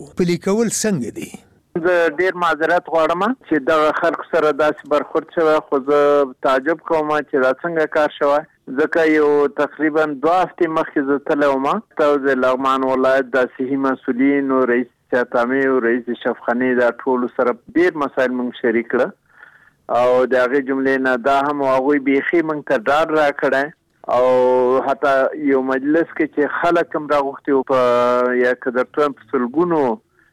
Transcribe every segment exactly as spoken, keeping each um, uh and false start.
پلي کول څنګه دي؟ زه ډیر معذرت غواړم چې دغه خلکو سره داسې برخورد شوی، خو زه تعجب کوم چې دا څنګه کار شوی، ځکه یو تقریبا دوه هفتې مخکې زه تللی وم ته د لغمان ولایت د صحي مسؤلین او رئیس صحت عامې او رئیس شفخانې دا ټولو سره ډیر مسایل موږ شریک کړه او د هغې جملې نه دا هم هغوی بیخي موږ ته ډاډ راکړی او حتی یو مجلس کې چې خلک هم راغوښتي وو په یا که درته په سلګونو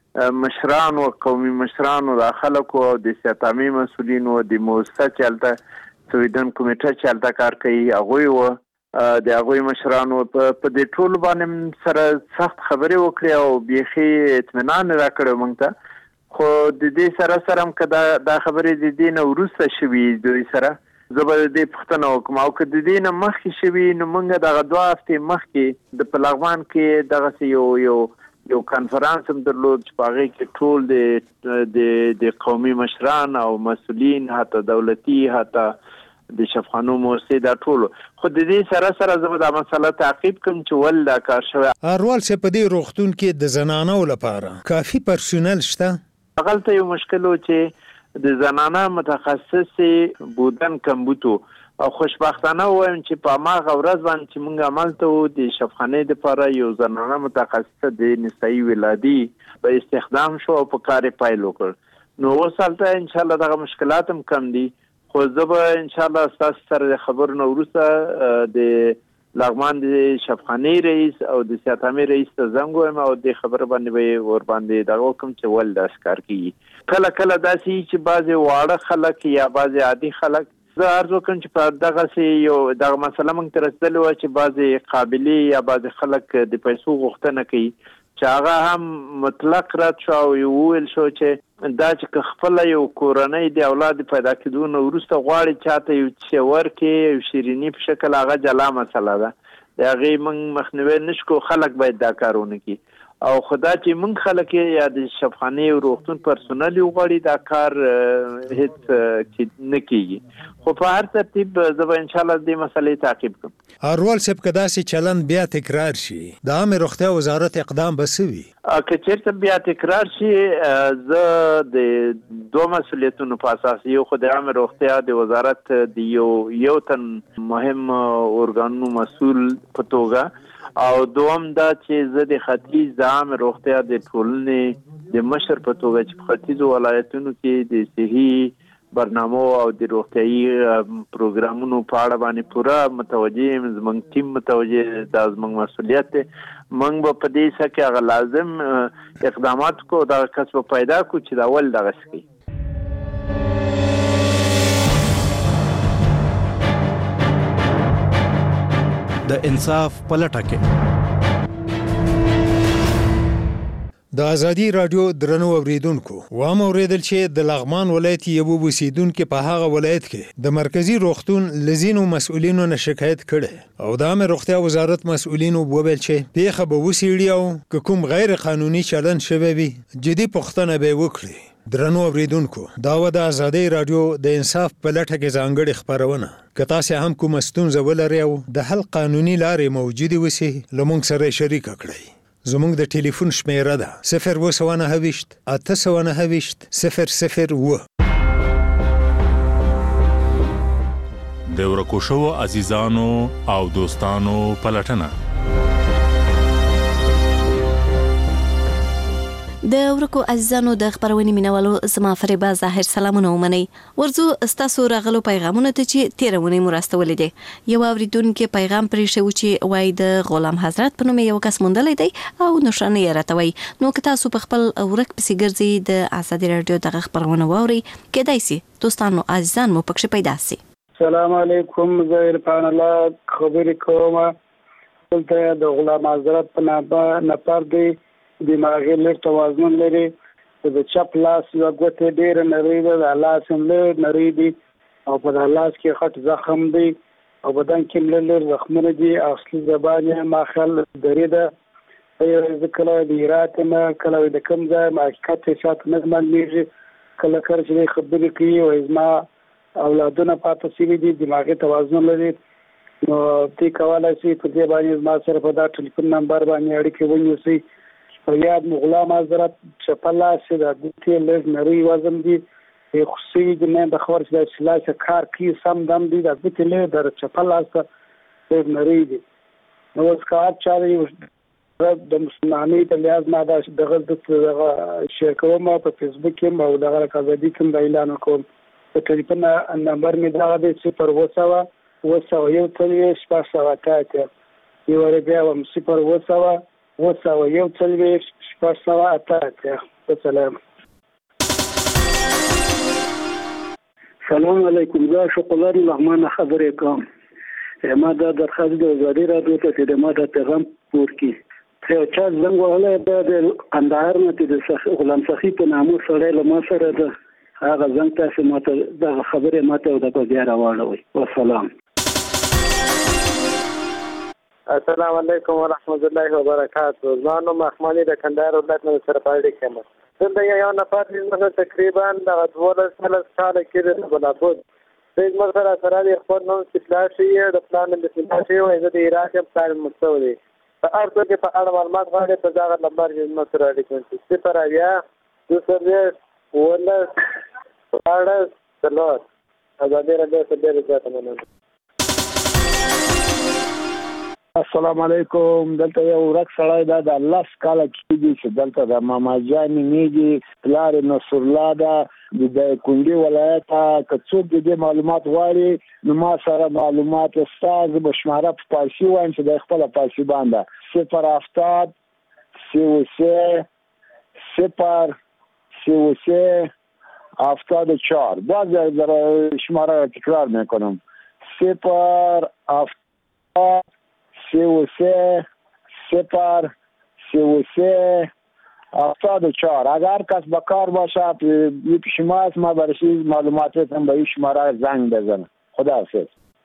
مشرانو قومي مشرانو د خلکو او د صحت عامې مسؤلینو د موسسه چې هلته سویدن کمیټه چې هلته کار کوي هغوی وو د هغوی مشرانو په دې ټولو باندې سره سخت خبرې وکړې او بیخي اطمینان راکړی موږ ته. خو د دې سره سره هم که دا خبرې د دې نه وروسته شوي دوی سره زه به د دې پوښتنه وکړم او که د دې نه مخکې شوي نو موږ دغه دوه هفتې مخکې د په لغمان کې دغسې یو یو یو کانفرانس هم درلود چې په هغې کې ټول د د قومي مشران او مسؤلین حتی دولتي حتی د شفخانو موسسې دا ټولو، خو د دې سره سره زه به دا مسله تعقیب کړم چې ول دا کار شوی. اروال صاحب په دې روغتون کې د زنانو لپاره کافي پرسونل شته؟ هغلته یو مشکل و چې د زنانه متخصص بودن کمبود و او خوشبختانه وایم چې په هماغه ورځ باندې چې موږ عملته وو د شفخانې دپاره یو زنانه متخصصه د نسایي ولادي به استخدام شو او په کار یې پیل وکړ. نو اوس هلته انشاءالله دغه مشکلات هم کم دي، خو زه به انشاءالله ستاسو سره د خبرو نه وروسته د لغمان د شفخانې رئیس او د صحت عامې رئیس ته زنګ ووایم او دې خبره باندې به یې ورباندې دغه وکړم چې ولې داسې کار کېږي. کله کله داسې وي چې بعضې واړه خلک یا بعضې عادي خلک زه عرض وکړم چې په دغسې یو دغه مسله موږ ته رسېدلې وه چې بعضې قابلې یا بعضې خلک د پیسو غوښتنه کوي چې هغه هم مطلق رد شو او وویل شو چې دا چې که خپله یو کورنۍ د اولاد پیدا کېدو نه وروسته غواړي چاته یو څه ورکړي یو شیریني په شکل هغه جلا مسله ده، د هغې موږ مخنیوی نه شو، خلک باید دا کار ونه کړي او خدا چې موږ خلک یا د شفخانې او روغتون پرسونل وغواړي دا کار هېڅ نه کېږي. خو په هر ترتیب زه به انشاءالله دې مسلې تعقیب کړم. اروال صاحب که داسې چلند بیا تکرار شي د عامې روغتیا وزارت اقدام به څه وي؟ که چېرته بیا تکرار شي زه د دوه مسؤلیتونو په اساس یو خو د عامې روغتیا د وزارت د یو یو تن مهم ارګانونو مسؤل په توګه او دوم دا چې زه د ختیځ د عامې روغتیا د ټولنې د مشر په توګه چې په ختیځو ولایتونو کې د صحي برنامو او د روغتیایي پروګرامونو په اړه باندې پوره متوجه یم، زموږ ټیم متوجه دا زموږ مسؤلیت دی. موږ به په دې څه کې هغه لازم اقدامات کو دغه کس به پیدا کړو چې دا ول دغسې کوي. د انصاف پلټه کې د ازادي رادیو درنو اوریدونکو وام اوریدل چې د لغمان ولایت یو اوسیدونکو په هغه ولایت کې د مرکزی روغتون لزینو مسؤلینو نه شکایت کړي او د عامه روغتیا وزارت مسؤلینو وویل چې پیښه به وسیړي او کوم غیر قانوني چلند شوی وي جدي پوښتنه به وکړي. درنو اوریدونکو دا و د ازادي رادیو د انصاف په لټه کې ځانګړې خبرونه که تاسو هم کوم ستونزه ولرئ او د حل قانوني لارې موجودې وسي لمونږ سره شریک کړئ. زمونږ د ټلیفون شمیره ده صفر اووه سوه نهه ویشت اته سوه نهه ویشت صفر صفر اووه. د ورکو شوو عزیزانو او دوستانو پلټنه د ورکو عزیزانو د خبرونې مینوالو زما فریبا ظاهر سلامونه ومنئ. ورځو ستاسو راغلو پیغامونه ته چې تیرونې مو راستولې دي. یو اوریدونکو پیغام پرې شو چې وای د غلام حضرت په نوم یو کس موندلې دی او نشانه یې راتوي. نو که تاسو په خپل ورک پسې ګرځي د ازادي رادیو دغه خبرونه واوري کېدای شي دوستانو عزیزان مو پکښې پیدا شي. السلام علیکم، زه عرفان الله خبرې کوم. دلته د غلام حضرت په نفر دی دماغي لږ توازن لري، د چپ لاس یوه ګوتې ډېره نرۍ ده، د لاس هم لږ نرۍ دي او په د لاس کې خټ زخم دی او بدن کې هم لږ لږ زخمونه دي. اصلي زبان یې ما خیال درې ده. زه کله د هرات یم، کله د کوم ځای یم، حقیقت یې چاته نه معلومېږي. کله کله چې دی خبرې کوي وایي زما اولادونه پاته شوي دي، دماغي توازن لري. نو تی کولی شئ په دې باندې زما سره په دا ټلیفون نمبر باندې اړیکې ونیسئ یاد مغلا معذرت چپه لاس د ګوتې لږ نری وزن دي خصوصي د نه د خبر چې د سلاس کار کی سم دم دي د ګوتې له در چپه لاس لږ نری دي نو اوس کار چاري د مسلمانۍ د لحاظ نه دا دغه د شیر کوم په فیسبوک کې او دغه کاذبی کوم د اعلان کوم په ټلیفون نمبر می دا د صفر وسوا وسوا یو څلوېښت شپږ سوه اته اتیا یو ور بیا هم صفر وسوا وسوا یو څلوېښت شپږ سوه اته اتیا السلام سلام علیکم زه شکولاري لغمان خبرې کوم ما دا درخواست د وزارت راډیو ته د ما د پیغام پور کی یو چا زنګ وهلی د قندهار نه چې د غلام سخي په نامه سړی له ما سره ده هغه زنګ تاسې ما ته دغه خبرې ما ته د بیا راواړوئ والسلام السلام علیکم ورحمت الله وبرکاته زما نوم احمدي د کندهار ولایت نه سره پاړې کوم دلته یو نفر چې تقریبا د دولس ثلاث کال کې د بلابود د زما سره سره د خپل نوم استفلاس یې د پلان د استفلاس یې او د عراق پلان مستوي په هر څه کې په اړه معلومات غواړي په دا نمبر یې مسره اړیکه چې صفر اویا دوه سرویس ولس اړه څلور ازادي راډیو ته ډېر زیات مننه السلام علیکم دلته یو ورک سړی دا د لاس کاله کېږي چې دلته د ماما جان نومېږي پلار نصر الله ده د کونډې ولایت که څوک د دې معلومات غواړي نو ما سره معلومات شته زه به شماره په پارسي وایم چې د خپله پارسي باندې صفر هفتاد سی و سه صفر سی و سه هفتاد و چهار باز در شماره را تکرار میکنم صفر هفتاد سی و سه صفر سی و سه هفتاد و چهار اگر کس به کار باشه یه پیش ما است ما برشی معلوماتتون به این شماره زنگ بزنه خدا حافظ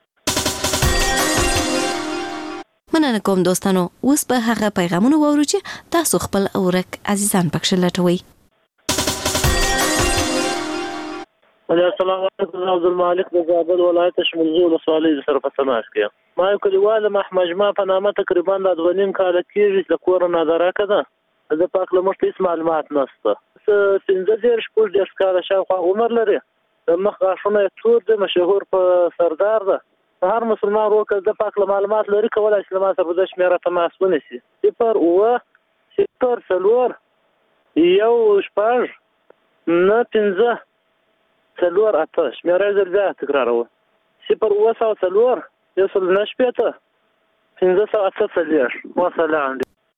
مننه کوم دوستانو اوس به هغه پیغامونه واورو چې تاسو خپل اورک عزیزان پکښ لټوي السلام علیکم عبد المالک د زابل ولایت شمولزو ولسوالۍ سره په تماس کې ما یو کلیوال محمجما په نامه تقریبا د دوه نیم کال کېږي چې کور نه درکه ده زه پاک له مخ هیڅ معلومات نشته پنځه دېرش شپږ دېرش کاله شاوخوا عمر لري د مخ غاښونه یې تور دي مشهور په سردار ده هر مسلمان وکړ د پاک له معلومات لري کولی چې له ما سره په دې شمېره تماس ونیسي صفر اووه صفر څلور یو شپږ نه پنځه څلور اته شمېره یې زر بیا تکراروه صفر اووه سوه څلور یو سل نه شپېته پنځه سوه اته څلوېښت وسلام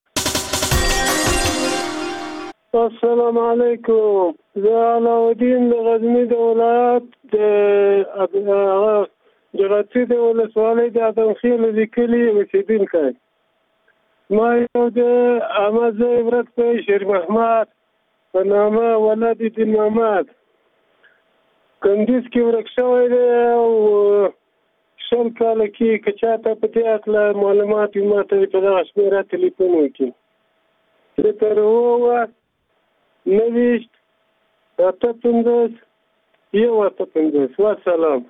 السلام علیکم زه علاءالدین د غزني د ولایت د جغتي د ولسوالۍ د ادمخیل د کلي اوسېدونکی ما یو د احمد زی ورک په شیر محمد په نامه ولد دین محمد کندیز کې ورک شوی دی او شل کاله کې که چاته په دې هکله معلومات وي ما ته په دغه شمېره تلیفون وکړي صفر اووه نهه ویشت اته پنځوس یو اته پنځوس والسلام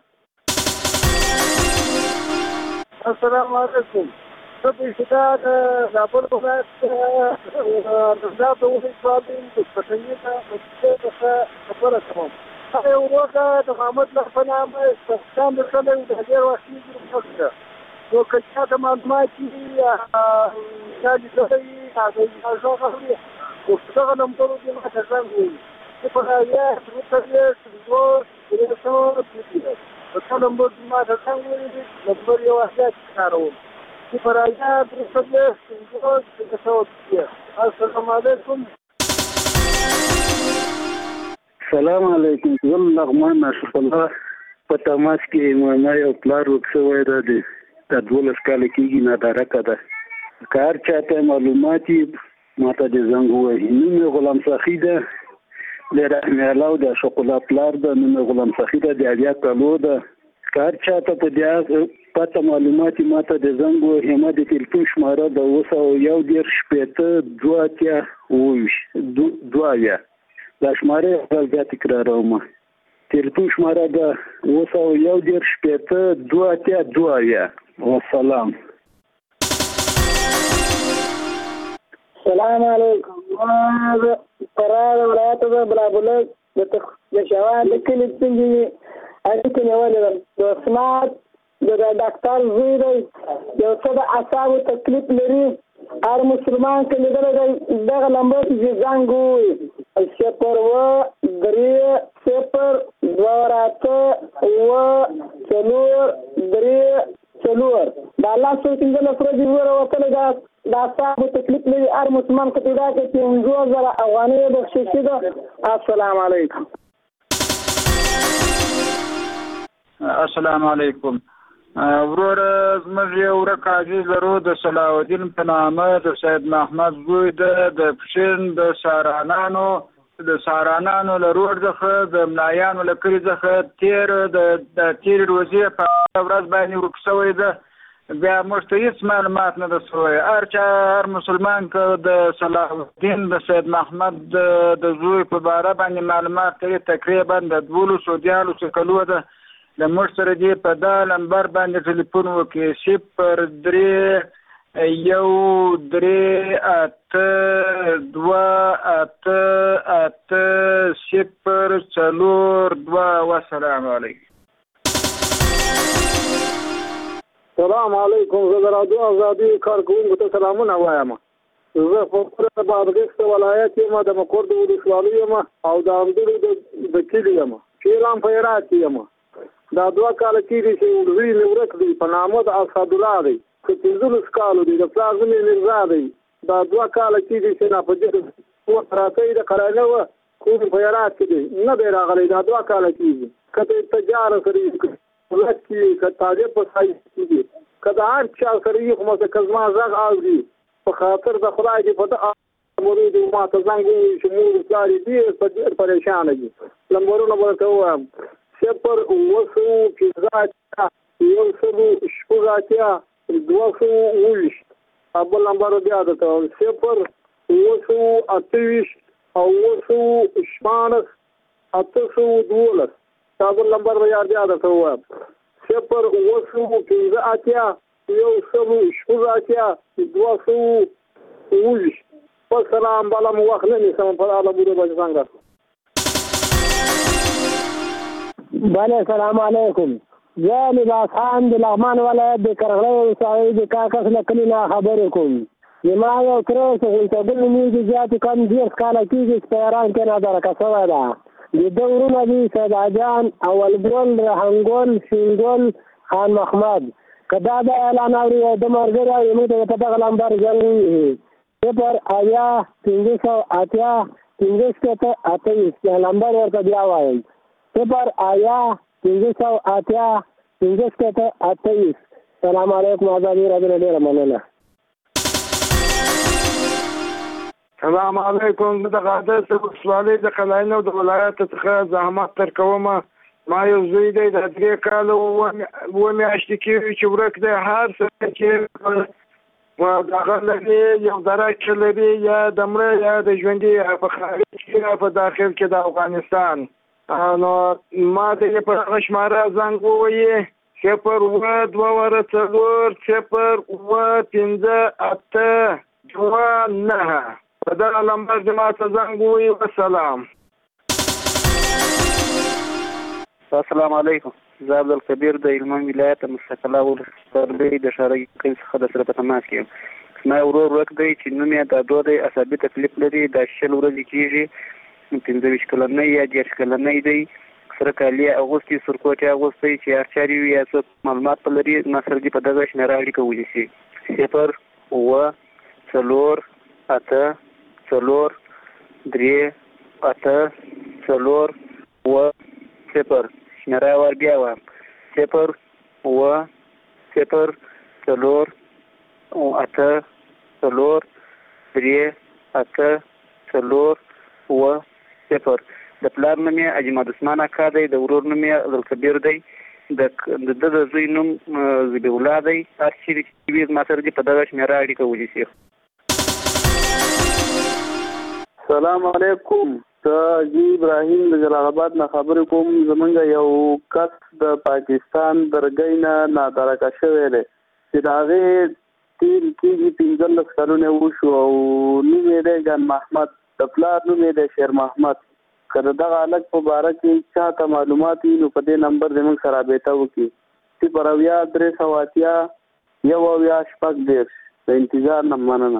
السلام علیکم زه په ابتدا د زابل ولایت د زابل ولسوالۍ د پټنې څخه خبره کوم هغه یو ورځ د محمد الله په نامه استخدام وکړی د ډېر وخت وروسته نو که چاته معلومات وي یا لیدلی هغه اجازه غواړي خو دغه نمبرو کې ما ته زنګ ووایي صفر اویا دوه څلوېښت دوه درې سوه پنځه په څو نمبر کې ما ته زنګ ووایي نمبر یو احتیاط کاروم صفر اویا دوه څلوېښت دوه درې سوه پنځه السلام علیکم سلام علیکم زه لغمان ناشف الله په تماس کې ما یو پلار ورک شوی ده د دولس کاله کېږي نادارکه ده که هر چاته معلومات وي ما ته د زنګ ووهي نوم یې غلام سخي ده د رحمي الله د اشق الله پلار ده نوم یې غلام سخي ده د اویا کالو ده که هر چاته په دې پته معلومات ما ته د زنګ ووهي ما د تلیفون شماره د اوه سوه یو دېرش شپېته دوه اتیا اوه ویشت دوه اویا دا شماره یې بیا تکراروم تلیفون شماره د اوه سوه یو دېرش شپېته دوه اتیا دوه اویا والسلام السلام علیکم. ما فرار ولایت د بلابلک د شوال د کلي څنګه اړیکې نیولې ده. د عصمت د ډاکټر زوی دی، یو څه د اعصابو تکلیف لري. هر مسلمان که لیدلی دی دغه لمبر چې زنګ ووایي صفر اوه درې صفر دوه اته اوه څلور درې څلور. د الله څو پنځلس ورځې وروره وتلی ده. د اعصابو تکلیف لري. هر مسلمان که پیدا کړي پنځوس زره افغانۍ یې بخششي ده. السلام علیکم. السلام علیکم. وروره زموږ یو ورک عزیز لرو د صلاح الدین په نامه د سید محمد زوی ده، د پښین د سارانانو د سارانانو له روډ څخه د ملایانو له کلي څخه تېر د تېرې ورځې په ورځ باندې ورک شوی ده. بیا موږ ته هېڅ معلومات نه ده شوی. هر چا هر مسلمان که د صلاح الدین د سید محمد د زوی په باره باندې معلومات کوي تقریبا د دولسو دیارلسو کلو ده. د موږ سره دې په دا نمبر باندې ټلیفون وکړي صفر درې یو درې اته دوه اته اته صفر څلور دوه. والسلام علیکم. سلام علیکم. زه د راډیو ازادي کارکوونکو ته سلامونه وایم. زه په بادغیس ولایت یم، د مقر د ولسوالۍ یم او د اندړو د کلي یم. فیلان په هرات کې یم. دا دوه کاله کېږي چې ورځې مې ورک دی په نامه د اسدالله دی، چې پنځلس کالو دی. د پلار نوم یې مرزا دی. دا دوه کاله کېږي چې ناپدید وخت راتی د قرانه وه کوم په هرات کې دی نه دی راغلی. دا دوه کاله کېږي. که د تجاره سره ولت کې که طالب په سایز کېږي که د هر چا سره یې خو مته که زما غږ اوري په خاطر د خدای دې په دغه مرید ما ته زنګ ووایي چې مور پلار یې ډېر پریشانه دي. لمبرونه به درته ووایم صفر اوه سوه پنځه اتیا یو سلو شپږ اتیا دوه سوه اوویشت. بل نمبر بیا درته وایم صفر اوه سوه اته ویشت او اوه سوه شپاړس اته سوه دولس. دا بل نمبر به یاد بیا درته ووایم صفر اوه سوه پنځه اتیا یو سلو شپږ اتیا دوه سوه اوویشت. والسلام. بله مو وخت نه نیسم په هغه بوده باندې څنګه. بله سلام علیکم. زه لباس خان د لغمان ولایت د کرغړی ولسوالۍ د کاکس له کلي نه خبرې کوم. زما یو تره چې غوثیدل نومېږي زیاتې کم دېرش کاله کېږي چې په ایران کې نادرکه شوی ده. د ده ورونه دي سیداجان، اولګل، رحمګل، شینګل، خان محمد. که دا د اعلان اوري او د ملګري اوري موږ ته په دغه لمبر زنګ ووهي صفر اویا پنځه سوه اتیا پنځه شپېته اته ویشت. لمبر ورته بیا وایم صفر اویا پنځه سوه اتیا پنځه شپېته اته ویشت. سلام علیکم. ازادي راډیو ډېره مننه. سلام علیکم. زه د غادر ولسوالۍ د قلاینو د ولایت څخه زحمت تر کوم. ما یو زوی دی د درې کاله اوه میاشتې کېږي چې ورک دی. هر څه چې دغه لري یو درک لري یا د مړه یا د ژوندي یا په خارج کې یا په داخل کې د افغانستان. نو ما ته یې په هغه شماره زنګ ووایي صفر اوه دوه وره څلور صفر اوه پنځه اته دوه نهه. په دغه لمبر چې ما ته زنګ ووایي. والسلام. السلام علیکم. زه عبدالکبیر د هلمند ولایت مستقله ولسوالۍ د شارۍ کلي څخه در سره په تماس کې یم. زما یو ورور ورک دی چې نوم یې دادو دی. عصبي تکلیف لري. دا شل ورځې کېږي. پنځه ویشت کلنی یا دېرش کلنی دی. سره کالي اغوستي سورکوټ یې اغوستی چې هر چارې وي یا څوک معلومات په لري ما سره دې په دغه شمېره اړیکه ونیسي. صفر اوه څلور اته څلور درې اته څلور اوه صفر. شمېره یې ور بیا وایم صفر اوه صفر څلور اته څلور درې اته څلور اوه صفر. د پلار نوم یې حاجي محمد عثمان اکا دی. د ورور نوم یې عبدالکبیر دی. د ده د زوی نوم ذبیح الله دی. هر چیرې چې وي ما سره دې په دغه شمېره اړیکه ونیسي. سلام علیکم. زه حاجي ابراهیم د جلال آباد نه خبرې کوم. زمونږ یو کس د پاکستان درګۍ نه نادرکه شوی دی چې د هغې تیر کېږي پنځلس کلونه وشو او نوم یې دی ګن محمد، د پلار نوم یې دی شیر محمد. که د دغه هلک په باره کې چاته معلومات وي نو په دې نمبر زموږ سره رابطه وکړي. صفر اویا درې سوه اتیا یو اویا شپږ دېرش. د انتظار نه مننه.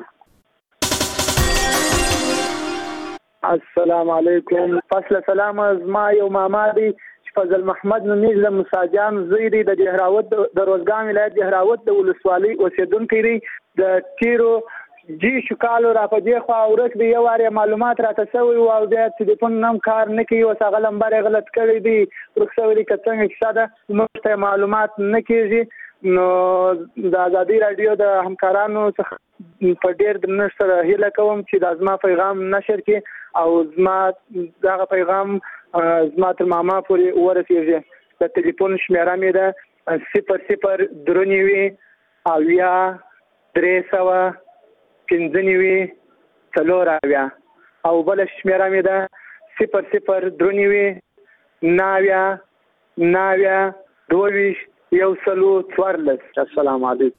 السلام علیکم. فصل سلام. زما یو ماما دی چې فضل محمد نومیز د مساجان زوی دی، د دهراوت د روزګان ولایت دهراوت د ولسوالۍ اوسېدونکی دی. د تیرو جی شو کالو را په دې خوا ورک دی، یو وارې معلومات راته سوي و او بیا ټلیفون هم کار نه کوي، اوس هغه لمبر یې غلط کړی دی، ورک سوی دی. که څنګه کیسه ده موږ ته معلومات نه کېږي. نو د ازادي راډیو د همکارانو څخه په ډېر درنښت سره هیله کوم چې دا زما پیغام نشر کړي او زما دغه پیغام زما تر ماما پورې ورسېږي. د ټلیفون شمېره مې ده صفر صفر درې نوي اویا درې سوه پنځه نوي څلور اویا او بله شمېره مې ده صفر صفر درې نوي نهه اویا نهه اویا دوه ویشت یو سلو څوارلس. السلام علیکم.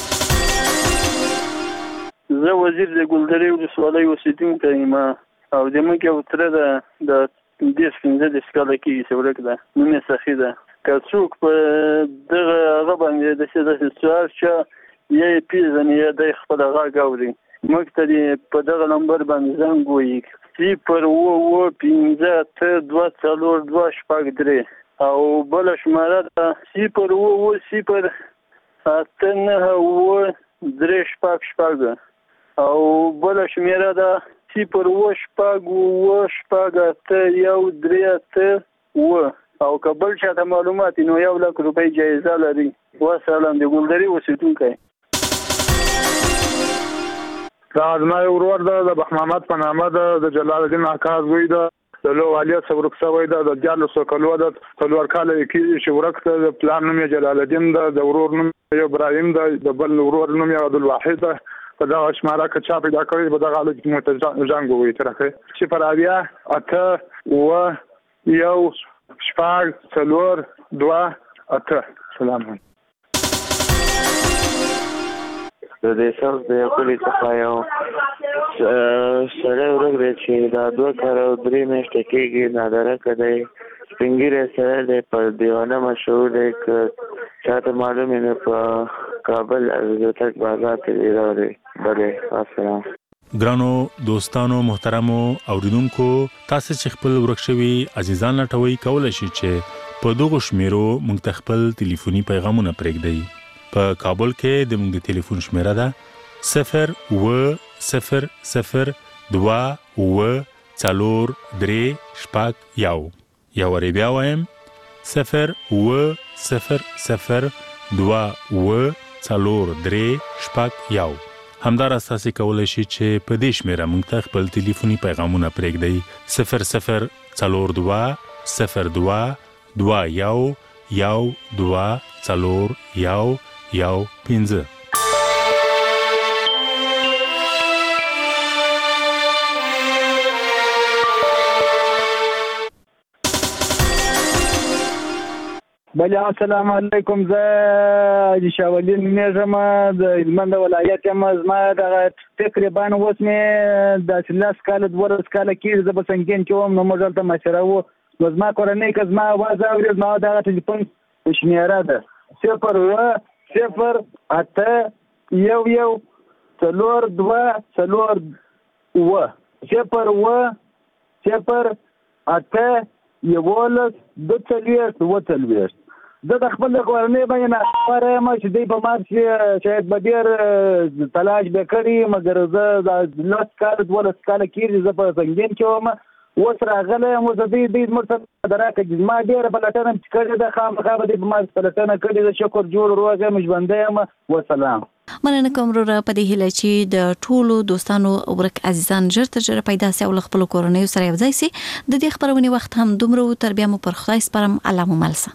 زه وزیر د ګلدرې ولسوالۍ اوسېدونکی یم او زموږ یو تره ده د دېرش پنځلس کاله کېږي چې ورک ده، نوم یې سخي ده. که څوک په دغه هغه باندې داسې داسې سوال چا یا یې پېژني یا دی خپله غږ اوري موږ ته دې په دغه نمبر باندې زنګ ووهي صفر اووه اووه پنځه اته دوه څلور دوه شپږ درې او بله شماره ده صفر اووه اووه صفر اته نهه اووه درې شپږ شپږ او بله شمېره ده صفر اووه شپږ اووه شپږ اته یو درې اته اووه او که بل چاته معلومات نو یو لک روپۍ جایزه لري. وسلام. د ګلدرې اوسېدونکی. دا زما یو ورور ده د بخمامد په نامه ده، د جلال الدین اکا زوی ده، د لو والیت څخه ورک شوی ده، د دیارلسو کلو ده، څلور کاله یې کېږي چې ورک ده. د پلار نوم یې جلال الدین ده، د ورور نوم یې ابراهیم ده، د بل ورور نوم یې عبدالواحد ده. په دغه شماره که چا پیدا کړی په دغه حالت کې مو ته زنګ ووهي ترخی صفر اویا اته اووه یو شپږ څلور دوه اته. سلام علیکم. د دې ساوس د یو کلي څخه یو سړی ورک دی چې دا دوه کاله او درې میاشتې کېږي، نادرکه دی، سپین ږیری سړی دی، په دیوانه مشهور دی. که چاته معلوم یې نو په کابل ازتک بازار ته راوړي. بلې. السلام. ګرانو دوستانو محترمو اوریدونکو، تاسو چې خپل ورک شوي عزیزان لټوي کولی شئ چې په دغو شمیرو موږ ته خپل ټلیفوني پیغامونه پرېږدئ. په کابل کې د موږ د ټلیفون شمیره ده صفر اووه صفر صفر دوه اووه څلور درې شپږ یو. یو وارې بیا وایم صفر اووه صفر صفر دوه اووه څلور درې شپږ یو. همداراز تاسو کولی شئ چې په دې شمیره موږ ته خپل ټلیفوني پیغامونه پرېږدئ صفر صفر څلور دوه صفر دوه دوه یو یو دوه څلور یو یو پنځه. بله. السلام علیکم. زه حاجي شاولي نومېږم، د هلمند ولایت یم. زما دغه تقریبا اوس مې داسې لس کاله دولس کاله کېږي زه په سنګین کې وم. نو موږ هلته مشره وو. نو زما کورنۍ که زما اواز اوري زما دغه ټلیفون شمېره ده صفر اووه صفر اته یو یو څلور دوه څلور اووه صفر اووه صفر اته یولس دوه څلوېښت اووه څلوېښت. زه د خپل کورنۍ باندې ناخبره یم چې دوی په ما پسې شاید به ډېر تلاش به کړي، مګر زه د لس کاله دولس کاله کېږي زه په سنګین کې وم. اوس راغلی یم. اوس دوی دوی زموږ سره راکړي زما ډېره پلټنه کړې ده، خامخا به دوی په ما پلټنه کړې ده. شکر جوړ روغ یم، ژوندی یم. وسلام. مننه کوم وروره په دې هیله چې د ټولو دوستانو ورک عزیزان ژر تر ژره پیدا سي او له خپلو کورنیو سره یو ځای سي. د دې خپرونې وخت هم دومره و. تر بیا مو پر خدای سپارم. الله مو مل شه.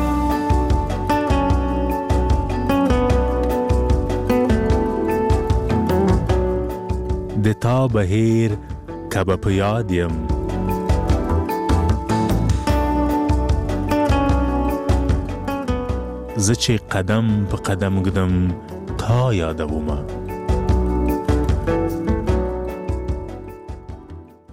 د تا بهیر کبه په یاد یم زه چې قدم په قدم ږدم تا یادومه